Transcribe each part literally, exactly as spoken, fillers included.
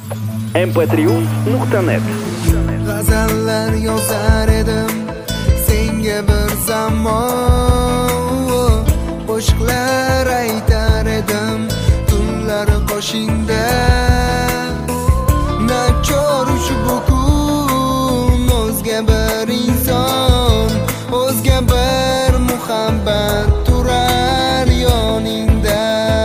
em pe tre uz nuqta net. G'azallar yozar edim senga bir zamon, qo'shiqlar aytar edim tunlar qoshingda. Nachor ushbu kun o'zga bir inson, o'zga bir muhabbat turar yoningda.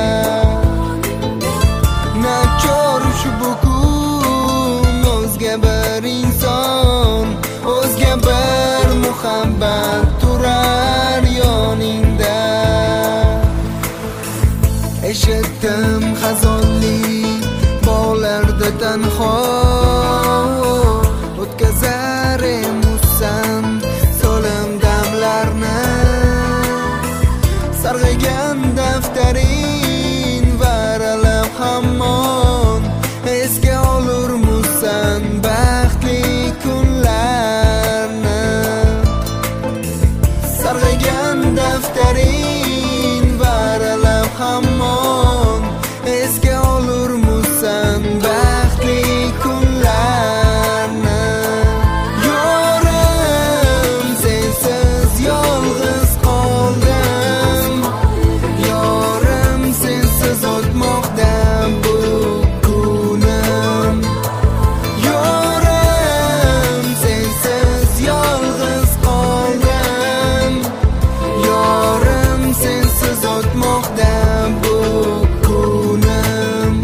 Nachor ushbu kun o'zga bir inson, o'zga bir muhabbat turar yoningda. Eshitdim xazonli bog'larda tanho, o'tkazar emussan so'lim damlarni. Sarg'aygan daftaring varalab hamon, esga olurmusan baxtli kunlarni. Sarg'aygan daftaring varalab hamon, esga olurmusan baxtli kunlarni. Yorim sensiz yolg'iz qoldim, yorim sensiz o'tmoqda bu kunim. Yorim sensiz yolg'iz qoldim, yorim sensiz o'tmoqda bu kunim.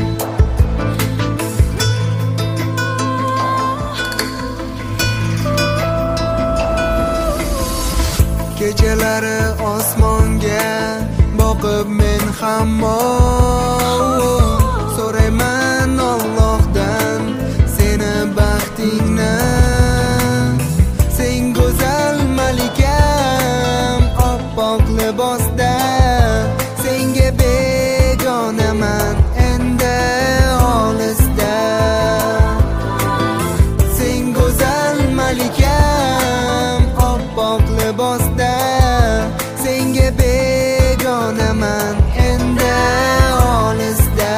Kechalari osmonga boqib men hammon so'rayman Allohdan seni baxtingni. Sen go'zal malikam oppoq libosda, senga begonaman endi olisda. Sen go'zal malikam oppoq libosda, senga begonaman endi olisda.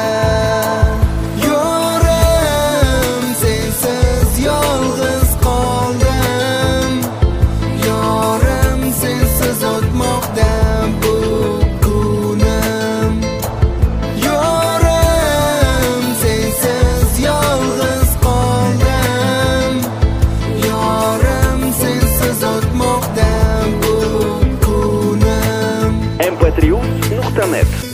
Yorim sensiz yolg'iz qoldim, yorim sensiz o'tmoqda bu kunim. Yorim sensiz yolg'iz qoldim, yorim sensiz o'tmoqda bu kunim. em pe tre uz nuqta net